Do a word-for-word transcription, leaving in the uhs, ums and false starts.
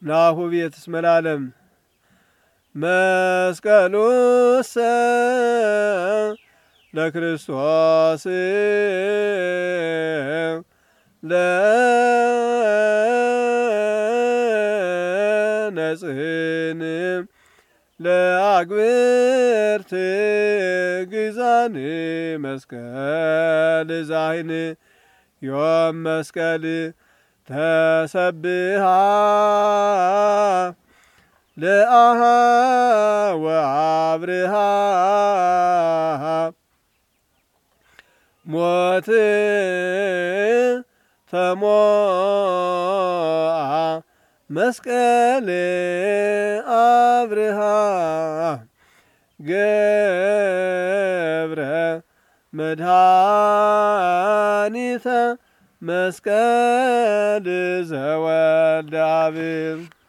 ናሁ ቤት እስመ ለዓለም መስቀሉሰ ለክርስቶስ ለነጽህን ለአግብርት ግዛን መስቀል ዛሂን ዮም መስቀል ተሰብሃ ለአሃ ወአብርሃ ሞት ተሞአ መስቀል አብርሃ ገብረ መድኃኒተ መስቀል ዘወልደ አብ